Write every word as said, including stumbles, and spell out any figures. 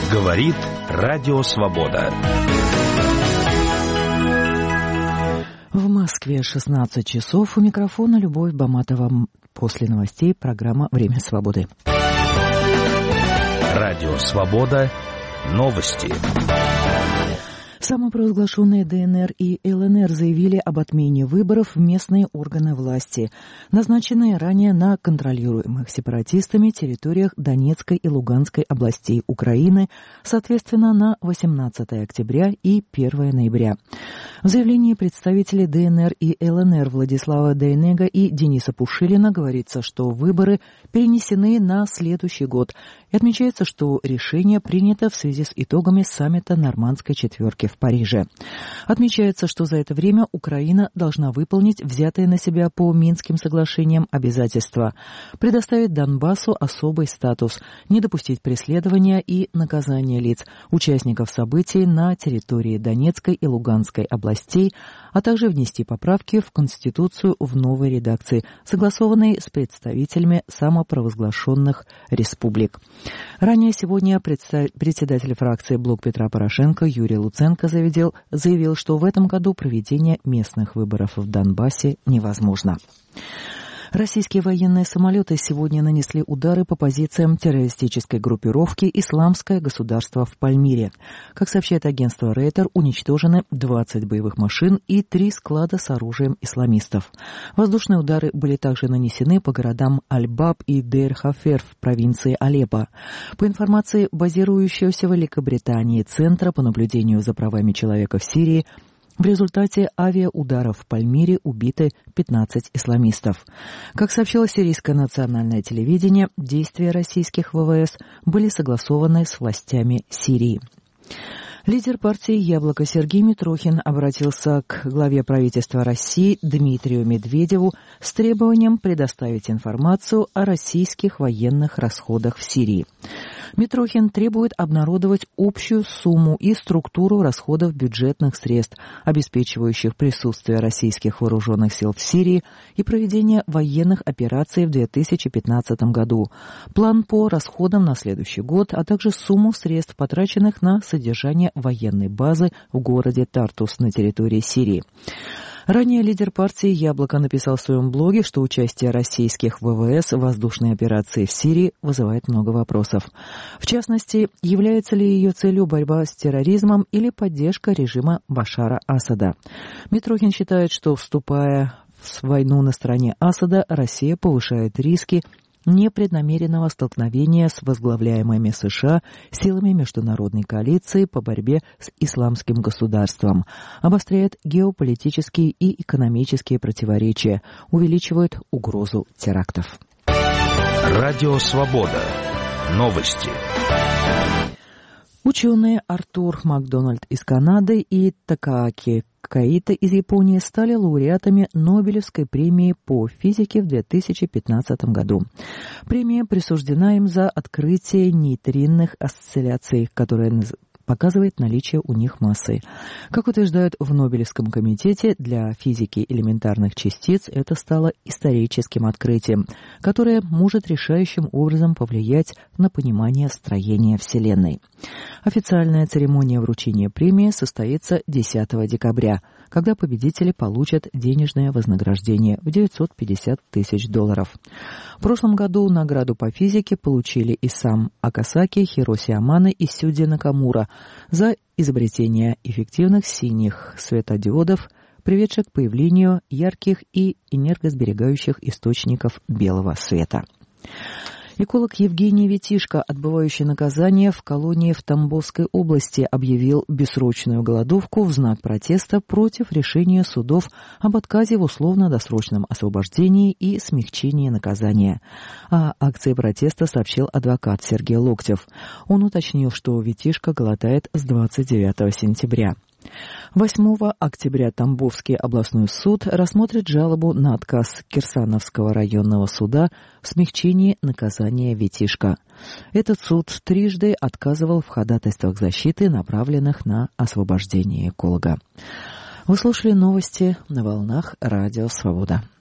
Говорит Радио Свобода. В Москве шестнадцать часов. У микрофона Любовь Баматова. После новостей программа «Время свободы». Радио Свобода. Новости. Самопровозглашенные ДНР и ЛНР заявили об отмене выборов в местные органы власти, назначенные ранее на контролируемых сепаратистами территориях Донецкой и Луганской областей Украины, соответственно, на восемнадцатое октября и первое ноября. В заявлении представителей ДНР и ЛНР Владислава Дейнега и Дениса Пушилина говорится, что выборы перенесены на следующий год, и отмечается, что решение принято в связи с итогами саммита Нормандской четверки в Париже. Отмечается, что за это время Украина должна выполнить взятые на себя по Минским соглашениям обязательства, предоставить Донбассу особый статус, не допустить преследования и наказания лиц, участников событий на территории Донецкой и Луганской областей, а также внести поправки в Конституцию в новой редакции, согласованной с представителями самопровозглашенных республик. Ранее сегодня председатель фракции «Блок Петра Порошенко» Юрий Луценко заявил, заявил, что в этом году проведение местных выборов в Донбассе невозможно. Российские военные самолеты сегодня нанесли удары по позициям террористической группировки «Исламское государство» в Пальмире. Как сообщает агентство Рейтер, уничтожены двадцать боевых машин и три склада с оружием исламистов. Воздушные удары были также нанесены по городам Аль-Баб и Дейр-Хафер в провинции Алеппо. По информации базирующегося в Великобритании Центра по наблюдению за правами человека в Сирии, в результате авиаударов в Пальмире убиты пятнадцать исламистов. Как сообщило сирийское национальное телевидение, действия российских ВВС были согласованы с властями Сирии. Лидер партии «Яблоко» Сергей Митрохин обратился к главе правительства России Дмитрию Медведеву с требованием предоставить информацию о российских военных расходах в Сирии. Митрохин требует обнародовать общую сумму и структуру расходов бюджетных средств, обеспечивающих присутствие российских вооруженных сил в Сирии и проведение военных операций в две тысячи пятнадцатом году, план по расходам на следующий год, а также сумму средств, потраченных на содержание военной базы в городе Тартус на территории Сирии. Ранее лидер партии «Яблоко» написал в своем блоге, что участие российских ВВС в воздушной операции в Сирии вызывает много вопросов. В частности, является ли ее целью борьба с терроризмом или поддержка режима Башара Асада. Митрохин считает, что, вступая в войну на стороне Асада, Россия повышает риски непреднамеренного столкновения с возглавляемыми США силами международной коалиции по борьбе с исламским государством, обостряет геополитические и экономические противоречия, увеличивает угрозу терактов. Радио Свобода. Новости. Ученые Артур Макдональд из Канады и Такааки Каита из Японии стали лауреатами Нобелевской премии по физике в две тысячи пятнадцатом году. Премия присуждена им за открытие нейтринных осцилляций, которые показывает наличие у них массы. Как утверждают в Нобелевском комитете, для физики элементарных частиц это стало историческим открытием, которое может решающим образом повлиять на понимание строения Вселенной. Официальная церемония вручения премии состоится десятого декабря, когда победители получат денежное вознаграждение в девятьсот пятьдесят тысяч долларов. В прошлом году награду по физике получили Исам Акасаки, Хироси Амано и Сюди Накамура за изобретение эффективных синих светодиодов, приведших к появлению ярких и энергосберегающих источников белого света. Эколог Евгений Витишко, отбывающий наказание в колонии в Тамбовской области, объявил бессрочную голодовку в знак протеста против решения судов об отказе в условно-досрочном освобождении и смягчении наказания. О акции протеста сообщил адвокат Сергей Локтев. Он уточнил, что Витишко голодает с двадцать девятого сентября. восьмого октября Тамбовский областной суд рассмотрит жалобу на отказ Кирсановского районного суда в смягчении наказания Витишко. Этот суд трижды отказывал в ходатайствах защиты, направленных на освобождение эколога. Вы слушали новости на волнах Радио Свобода.